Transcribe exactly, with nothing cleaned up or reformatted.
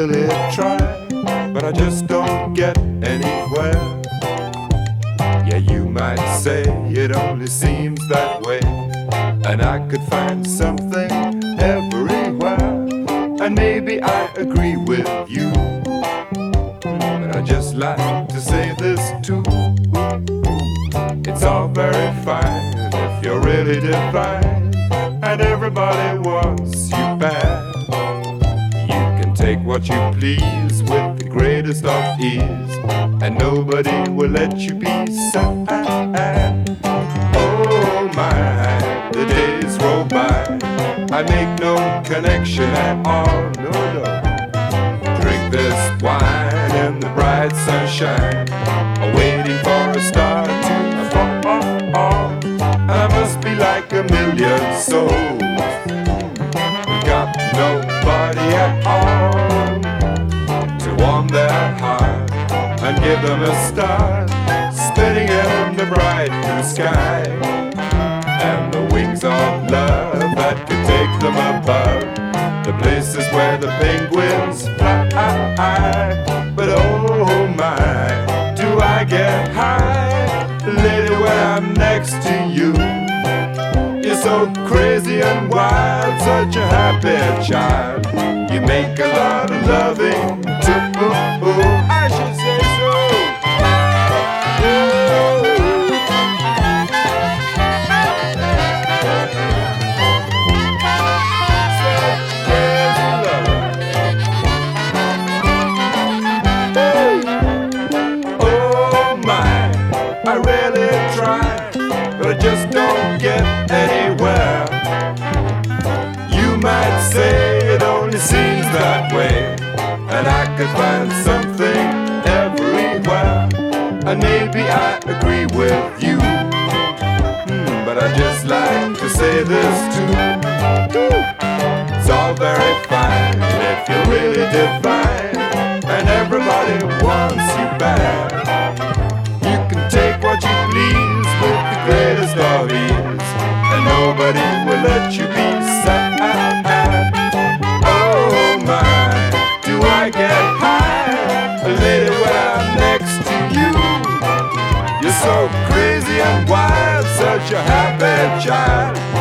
really try, but I just don't get anywhere. Yeah, you might say it only seems that way, and I could find something everywhere, and maybe I agree with you. But I just like to say this too: it's all very fine if you're really divine, and everybody wants you bad. You can take what you please with the greatest of ease, and nobody will let you be sad. Oh my, the days roll by, I make no connection at all, no, no. Drink this wine in the bright sunshine, waiting for a star to fall. I must be like a million souls who got nobody at all to warm their heart and give them a start, spinning in the bright blue sky, and the wings of love that could take them above the places where the penguins fly. But oh my, do I get high, lady, when I'm next to you. You're so crazy and wild, such a happy child. You make a lot of loving too, I should say so. Oh my, I really try, but I just don't get anywhere. You might say it only seems that way, and I could find something everywhere, and maybe I agree with you. Hmm, but I just like to say this too: it's all very fine if you're really divine, and everybody wants you bad. You can take what you please with the greatest of ease, and nobody will let you be sad. Oh my, do I get high, lady, when I'm next to you. You're so crazy and wild, such a happy child.